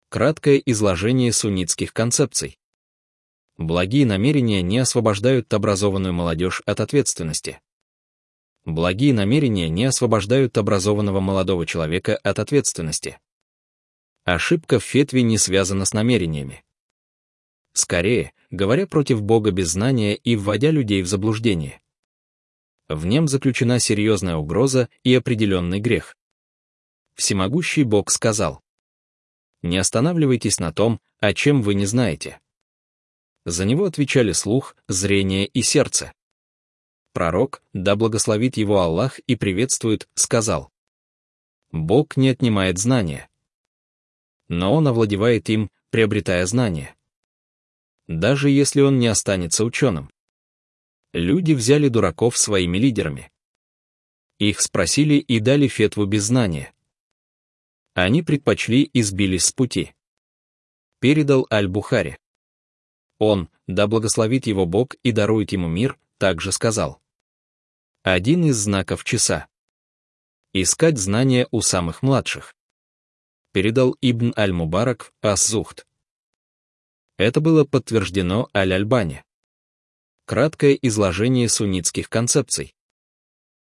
Краткое изложение суннитских концепций. Благие намерения не освобождают образованную молодежь от ответственности. Благие намерения не освобождают образованного молодого человека от ответственности. Ошибка в фетве не связана с намерениями. Скорее, говоря против Бога без знания и вводя людей в заблуждение. В нем заключена серьезная угроза и определенный грех. Всемогущий Бог сказал: «Не останавливайтесь на том, о чем вы не знаете». За него отвечали слух, зрение и сердце. Пророк, да благословит его Аллах и приветствует, сказал: «Бог не отнимает знания, но Он овладевает им, приобретая знания. Даже если он не останется ученым». Люди взяли дураков своими лидерами. Их спросили и дали фетву без знания. Они предпочли и сбились с пути. Передал Аль-Бухари. Он, да благословит его Бог и дарует ему мир, также сказал: один из знаков часа — искать знания у самых младших. Передал Ибн Аль-Мубарак Ас-Зухд. Это было подтверждено Аль-Альбани. Краткое изложение суннитских концепций.